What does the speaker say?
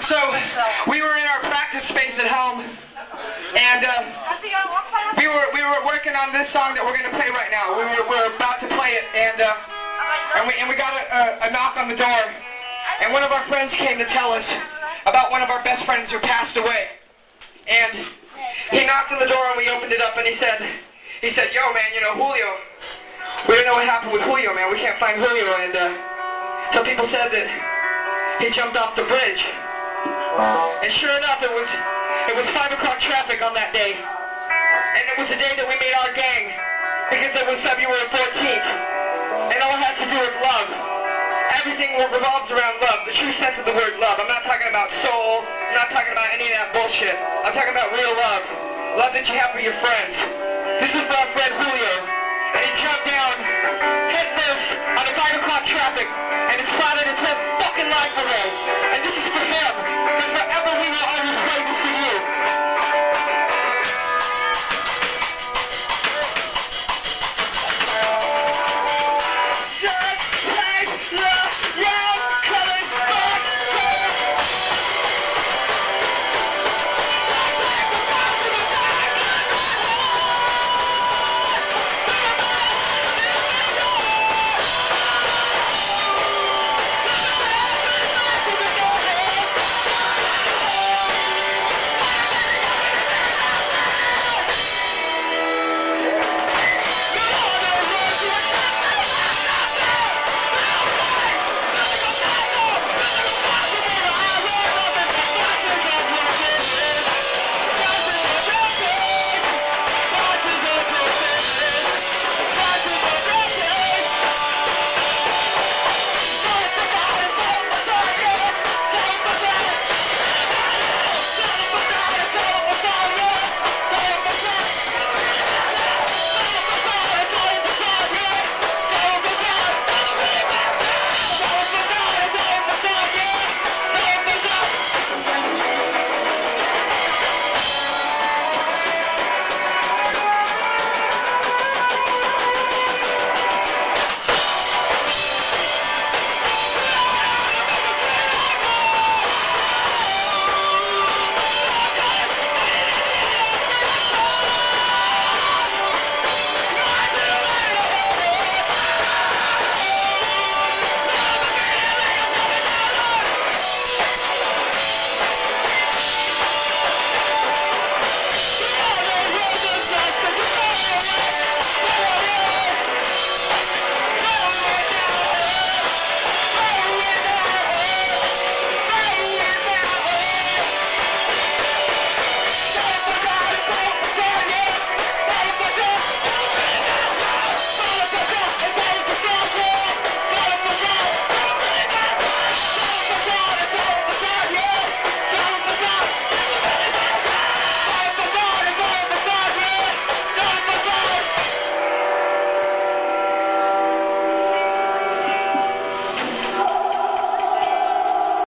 So, we were in our practice space at home, and we were working on this song that we're going to play right now. We're about to play it, and we got a knock on the door, and one of our friends came to tell us about one of our best friends who passed away. And he knocked on the door, and we opened it up, and he said, yo, man, you know, Julio, we don't know what happened with Julio, man. We can't find Julio, and some people said that he jumped off the bridge. And sure enough, it was 5 o'clock traffic on that day. And it was the day that we made our gang, because it was February 14th. And all has to do with love. Everything revolves around love, the true sense of the word love. I'm not talking about soul, I'm not talking about any of that bullshit. I'm talking about real love. Love that you have for your friends. This is for our friend Julio. And he jumped down head first on the 5 o'clock traffic, and it spotted his whole fucking life away. And this is